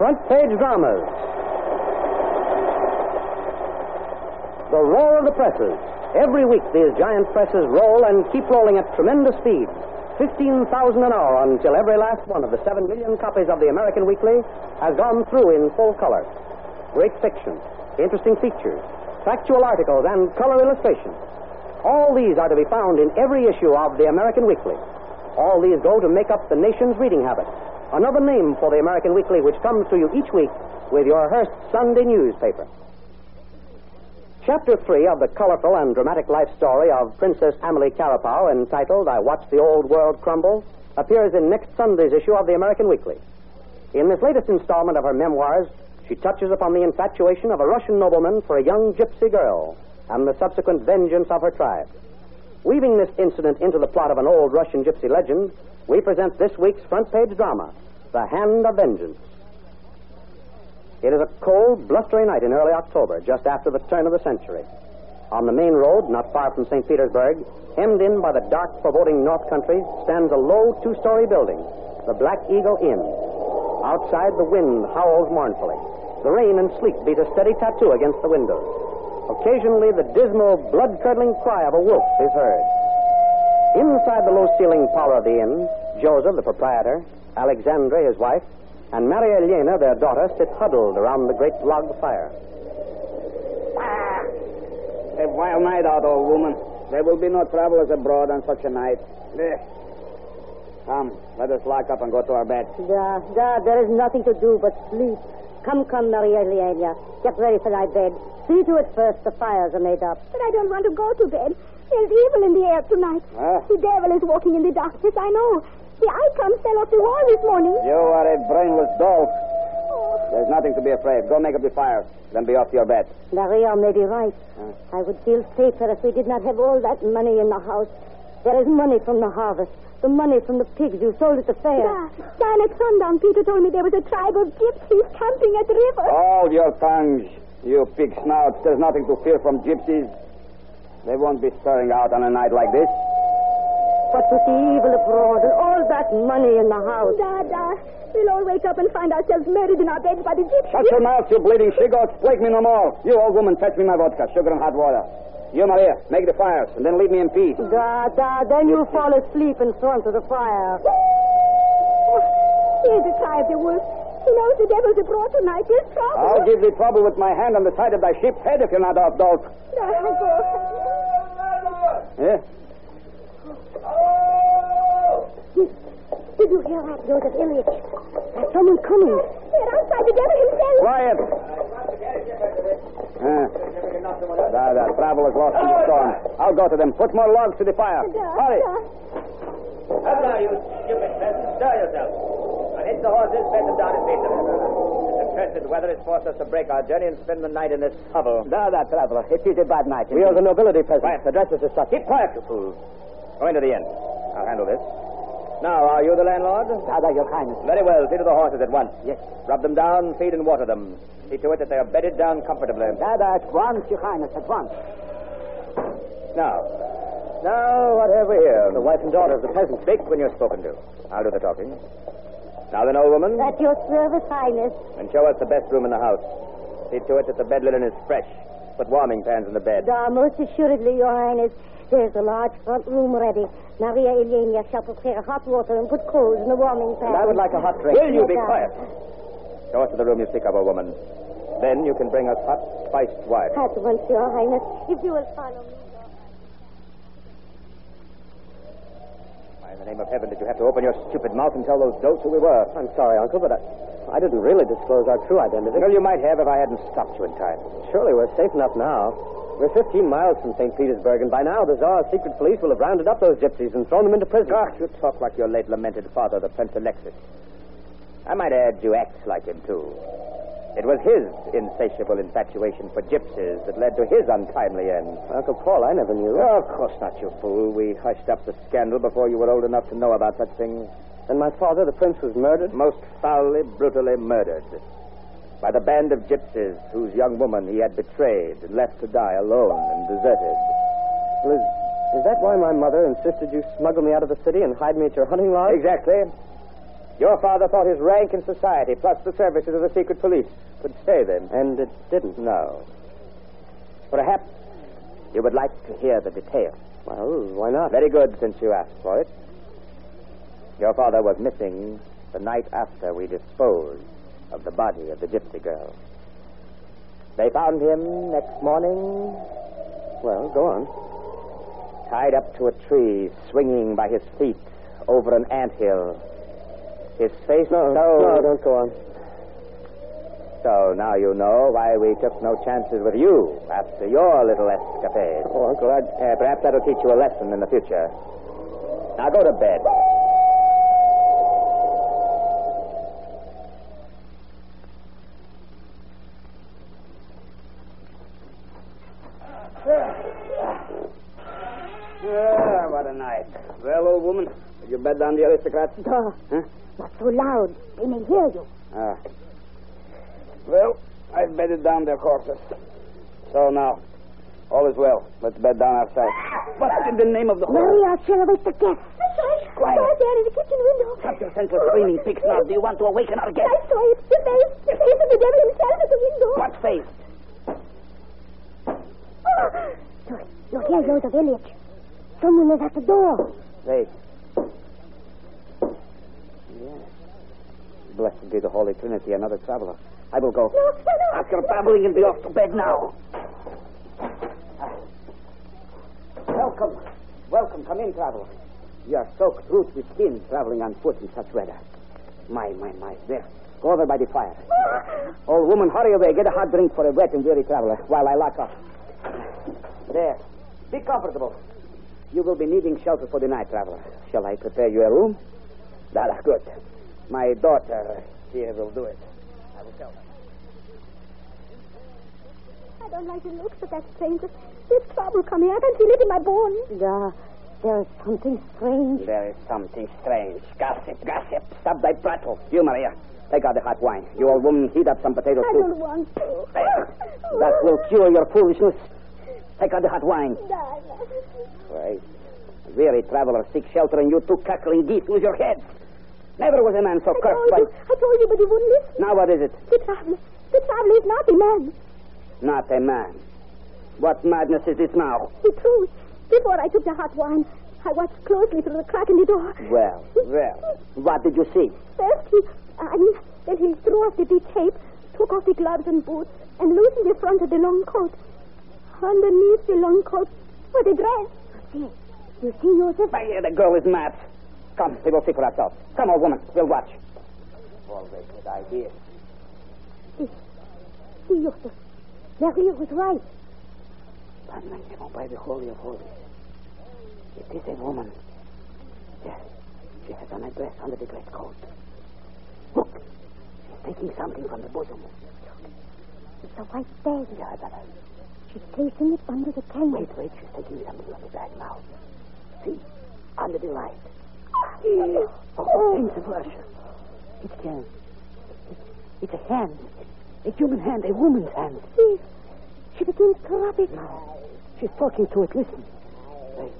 Front Page Dramas. The roar of the presses. Every week these giant presses roll and keep rolling at tremendous speed. 15,000 an hour until every last one of the 7 million copies of the American Weekly has gone through in full color. Great fiction, interesting features, factual articles, and color illustrations. All these are to be found in every issue of the American Weekly. All these go to make up the nation's reading habit. Another name for the American Weekly, which comes to you each week with your Hearst Sunday newspaper. Chapter 3 of the colorful and dramatic life story of Princess Amelie Carapaw, entitled I Watched the Old World Crumble, appears in next Sunday's issue of the American Weekly. In this latest installment of her memoirs, she touches upon the infatuation of a Russian nobleman for a young gypsy girl and the subsequent vengeance of her tribe. Weaving this incident into the plot of an old Russian gypsy legend, we present this week's front page drama, The Hand of Vengeance. It is a cold, blustery night in early October, just after the turn of the century. On the main road, not far from St. Petersburg, hemmed in by the dark, foreboding North Country, stands a low two-story building, the Black Eagle Inn. Outside, the wind howls mournfully. The rain and sleet beat a steady tattoo against the windows. Occasionally, the dismal, blood-curdling cry of a wolf is heard. Inside the low-ceilinged parlor of the inn, Joseph, the proprietor, Alexandra, his wife, and Maria Elena, their daughter, sit huddled around the great log fire. A wild night out, old woman. There will be no travelers abroad on such a night. Come, let us lock up and go to our bed. There is nothing to do but sleep. Come, Maria Elena. Get ready for thy bed. See to it first the fires are made up. But I don't want to go to bed. There's evil in the air tonight. Huh? The devil is walking in the darkness, I know. The icon fell off the wall this morning. You are a brainless dolt. There's nothing to be afraid. Go make up the fire, then be off to your bed. Maria may be right. I would feel safer if we did not have all that money in the house. There is money from the harvest, the money from the pigs you sold at the fair. Down at sundown, Peter told me there was a tribe of gypsies camping at the river. Hold your tongues, you pig snouts. There's nothing to fear from gypsies. They won't be stirring out on a night like this. But with the evil abroad and all that money in the house. We'll all wake up and find ourselves murdered in our beds by the gypsies. Shut your mouth, you bleeding she-goats. Plague me no more. You old woman, fetch me my vodka, sugar and hot water. You, Maria, make the fires, and then leave me in peace. Then you fall asleep in front of the fire. Here's the cry of the wolf. He knows the devil's abroad tonight. There's trouble. I'll give thee trouble with my hand on the side of thy ship's head if you're not off, dolt. I'll go. Yeah? Did you hear that, Joseph Ilyich? There's someone coming. They're outside the devil himself. Quiet. The traveler's lost in the storm. I'll go to them. Put more logs to the fire. Hurry. Up now, you stupid peasant. Stir yourself. Now hit the horses, bed them down and feed them. This accursed weather has forced us to break our journey and spend the night in this hovel. Traveler. It is a bad night. We are the nobility, peasant. Quiet. The dresses are such. Keep quiet, you fool. Go into the inn. I'll handle this. Now, are you the landlord? Your kindness. Very well. See to the horses at once. Yes. Rub them down, feed and water them. See to it that they are bedded down comfortably. At once, your kindness, at once. Now, what have we here? The wife and daughter of the peasant. Speak when you're spoken to. I'll do the talking. Now then, old woman. At your service, Highness. And show us the best room in the house. See to it that the bed linen is fresh. Put warming pans in the bed. Most assuredly, Your Highness. There's a large front room ready. Maria Elena shall prepare hot water and put coals in the warming pan. And I would like a hot drink. Will you be Yes, quiet? Show us to the room you speak of, old woman. Then you can bring us hot, spiced wine. At once, Your Highness, if you will follow me. Why, in the name of heaven, did you have to open your stupid mouth and tell those dolts who we were? I'm sorry, Uncle, but I didn't really disclose our true identity. Well, you might have if I hadn't stopped you in time. Surely we're safe enough now. We're 15 miles from St. Petersburg, and by now the Tsar's secret police will have rounded up those gypsies and thrown them into prison. You talk like your late lamented father, the Prince Alexis. I might add you act like him, too. It was his insatiable infatuation for gypsies that led to his untimely end. Uncle Paul, I never knew. Oh, of course not, you fool. We hushed up the scandal before you were old enough to know about such things. And my father, the prince, was murdered? Most foully, brutally murdered. By the band of gypsies whose young woman he had betrayed and left to die alone and deserted. Well, is that why my mother insisted you smuggle me out of the city and hide me at your hunting lodge? Exactly. Your father thought his rank in society, plus the services of the secret police, could save him. And it didn't. No. Perhaps you would like to hear the details. Well, why not? Very good, since you asked for it. Your father was missing the night after we disposed of the body of the gypsy girl. They found him next morning. Well, go on. Tied up to a tree, swinging by his feet over an anthill. His face No, don't go on. So now you know why we took no chances with you after your little escapade. Oh, Uncle, perhaps that'll teach you a lesson in the future. Now go to bed. What a night. Well, old woman, did you bed down the aristocrats? No. Huh? Not so loud. They may hear you. Well, I've bedded down their horses. So now, all is well. Let's bed down outside. What in the name of the horse? Maria, she'll awake the guests. Quiet. I saw it there in the kitchen window. Shut your senseless screaming pig snout. Do you want to awaken our guests? I saw it. The face of the devil himself at the window. What face? Look here goes the village. Someone is at the door. Wait. Yes. Blessed be the Holy Trinity, another traveler. I will go. No. After babbling and be off to bed now. Welcome. Come in, traveler. You are soaked through to the skin traveling on foot in such weather. My. There. Go over by the fire. Old woman, hurry away. Get a hot drink for a wet and weary traveler while I lock up. There. Be comfortable. You will be needing shelter for the night, traveler. Shall I prepare you a room? That's good. My daughter here will do it. I will tell her. I don't like the looks of that stranger. There's trouble coming. I can feel it in my bones. There's something strange. There is something strange. Gossip. Stop thy prattle. You, Maria, take out the hot wine. You old woman, heat up some potato I soup. don't want to. That will cure your foolishness. Take out the hot wine. Die. Right. A weary traveler seeks shelter, and you two cackling geese lose your heads. Never was a man so cursed by... I told you, but you wouldn't listen. Now what is it? The traveler is not a man. Not a man. What madness is this now? The truth. Before I took the hot wine, I watched closely through the crack in the door. Well. What did you see? First, then he threw off the big tape, took off the gloves and boots, and loosened the front of the long coat. Underneath the long coat was a dress. You see, Joseph? The girl is mad. Come, we will see for ourselves. Come, old woman. We'll watch. Always good idea. See, Joseph. Maria was right. By the Holy of Holies. It is a woman. Yes. She has on a dress under the great coat. Look. She's taking something from the bosom. It's a white bag. Yeah, She's placing it under the canvas. Wait. She's taking something from the bag now. See? Under the light. Things of worship. It's a hand. A human hand. A woman's hand. She begins to rub it. She's talking to it. Listen. Wait.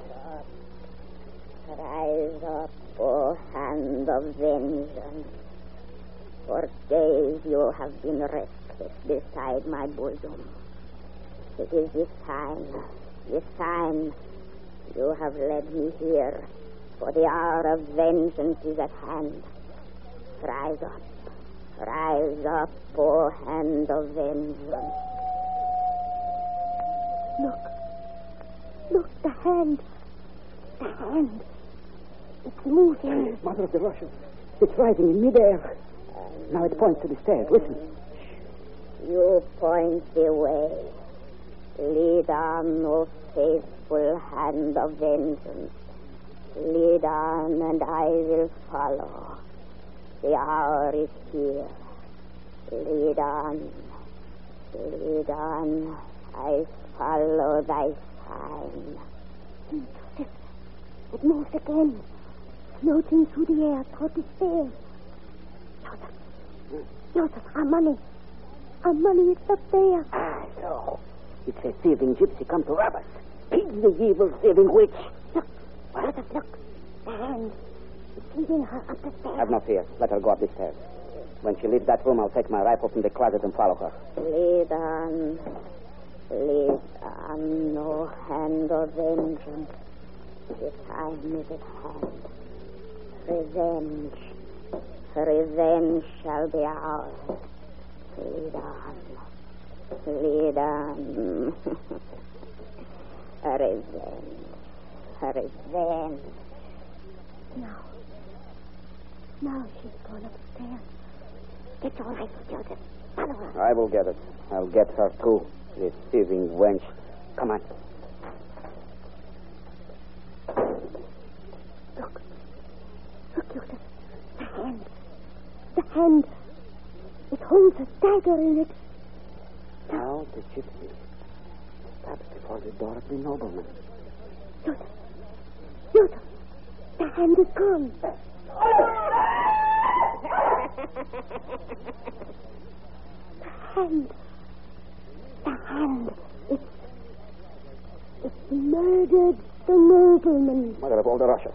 Rise up, O hand of vengeance. For days you have been restless beside my bosom. It is this time you have led me here, for the hour of vengeance is at hand. Rise up, O hand of vengeance. Look, the hand. It's moving. Mother of the Russians. It's rising in midair. Now it points to the stairs. Listen. You point the way. Lead on, O faithful hand of vengeance. Lead on, and I will follow. The hour is here. Lead on. I follow thy sign. It moves again, floating through the air toward the stairs. Joseph, our money. Our money is up there. So. It's a thieving gypsy come to rob us. He's the evil thieving witch. Look. Joseph, look. The hand. It's leading her up the stairs. Have no fear. Let her go up the stairs. When she leaves that room, I'll take my rifle from the closet and follow her. Lead on. Lead on. No hand of vengeance. The time is at hand. Revenge. Revenge shall be ours. Lead on. Lead on. Revenge. Revenge. Now she's gone upstairs. Get your rifle, Joseph. Follow her. I will get it. I'll get her, too. This thieving wench. Come on. Look, Joseph. The hand. The hand. It holds a dagger in it. Now the gypsy stops before the door of the nobleman. Joseph. The hand is gone. The hand. It's murdered the nobleman. Mother of all the Russians.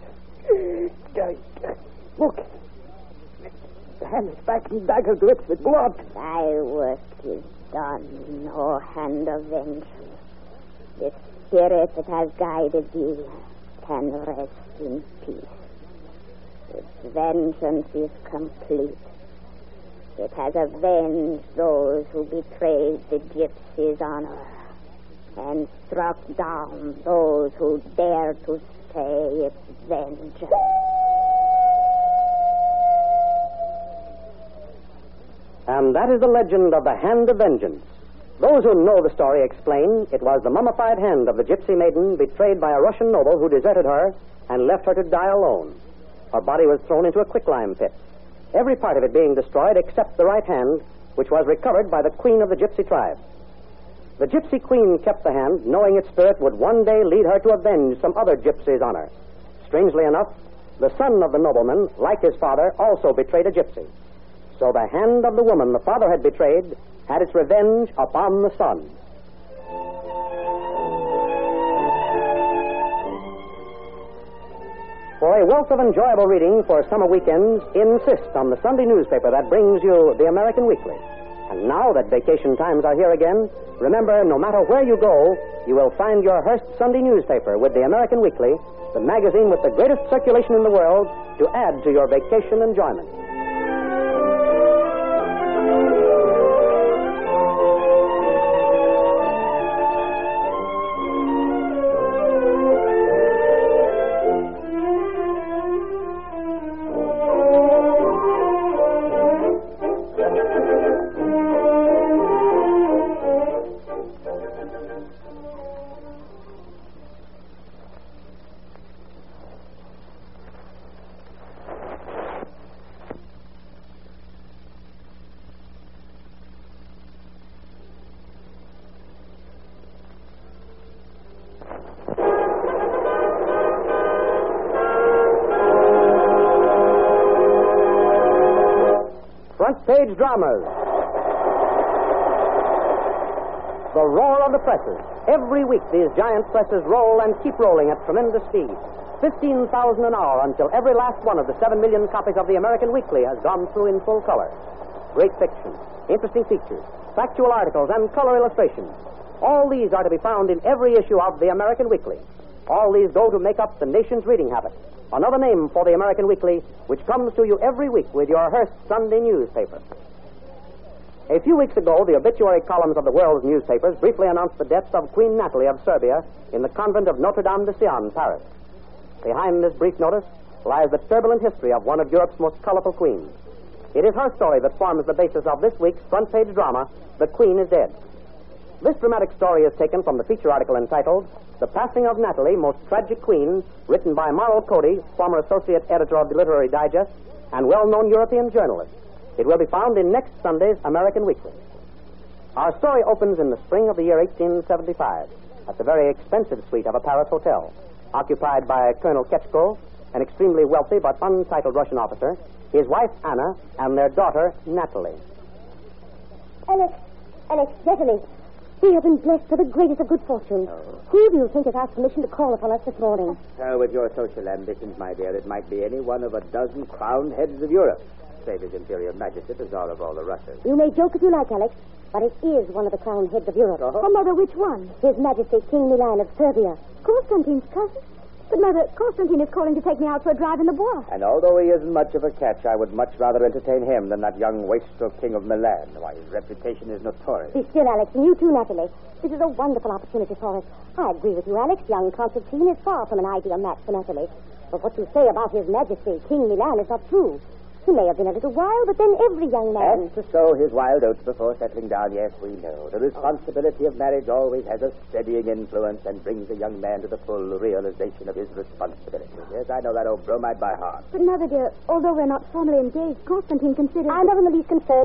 Look. The hand is back and dagger drips with blood. Thy work is done. No hand of vengeance. The spirit that has guided thee can rest in peace. Its vengeance is complete. It has avenged those who betrayed the gypsy's honor and struck down those who dared to stay its vengeance. And that is the legend of the Hand of Vengeance. Those who know the story explain it was the mummified hand of the gypsy maiden betrayed by a Russian noble who deserted her and left her to die alone. Her body was thrown into a quicklime pit, every part of it being destroyed except the right hand, which was recovered by the queen of the gypsy tribe. The gypsy queen kept the hand, knowing its spirit would one day lead her to avenge some other gypsy's honor. Strangely enough, the son of the nobleman, like his father, also betrayed a gypsy. So the hand of the woman the father had betrayed had its revenge upon the son. For a wealth of enjoyable reading for summer weekends, insist on the Sunday newspaper that brings you the American Weekly. And now that vacation times are here again, remember, no matter where you go, you will find your Hearst Sunday newspaper with the American Weekly, the magazine with the greatest circulation in the world, to add to your vacation enjoyment. Front-page dramas. The roar of the presses. Every week these giant presses roll and keep rolling at tremendous speed. 15,000 an hour until every last one of the 7 million copies of the American Weekly has gone through in full color. Great fiction, interesting features, factual articles, and color illustrations. All these are to be found in every issue of the American Weekly. All these go to make up the nation's reading habit. Another name for the American Weekly, which comes to you every week with your Hearst Sunday newspaper. A few weeks ago, the obituary columns of the world's newspapers briefly announced the death of Queen Natalie of Serbia in the convent of Notre-Dame de Sion, Paris. Behind this brief notice lies the turbulent history of one of Europe's most colorful queens. It is her story that forms the basis of this week's front-page drama, The Queen is Dead. This dramatic story is taken from the feature article entitled The Passing of Natalie, Most Tragic Queen, written by Marl Cody, former associate editor of the Literary Digest and well-known European journalist. It will be found in next Sunday's American Weekly. Our story opens in the spring of the year 1875 at the very expensive suite of a Paris hotel, occupied by Colonel Ketchko, an extremely wealthy but untitled Russian officer, his wife Anna, and their daughter Natalie. Alex, Natalie, We have been blessed to the greatest of good fortune. Oh. Who do you think has asked permission to call upon us this morning? With your social ambitions, my dear, it might be any one of a dozen crowned heads of Europe, save His Imperial Majesty, the Tsar of all the Russias. You may joke if you like, Alex, but it is one of the crowned heads of Europe. Oh, Mother, which one? His Majesty King Milan of Serbia. Constantine's cousin? But, Mother, Constantine is calling to take me out for a drive in the Bois. And although he isn't much of a catch, I would much rather entertain him than that young wastrel King of Milan. Why, his reputation is notorious. Be still, Alex, and you too, Natalie. This is a wonderful opportunity for us. I agree with you, Alex. Young Constantine is far from an ideal match for Natalie. But what you say about His Majesty King Milan is not true. He may have been a little wild, but then every young man... And to sow his wild oats before settling down, yes, we know. The responsibility of marriage always has a steadying influence and brings a young man to the full realization of his responsibility. Yes, I know that old bromide by heart. But, Mother, dear, although we're not formally engaged, Constantine considers... I'm not in the least concerned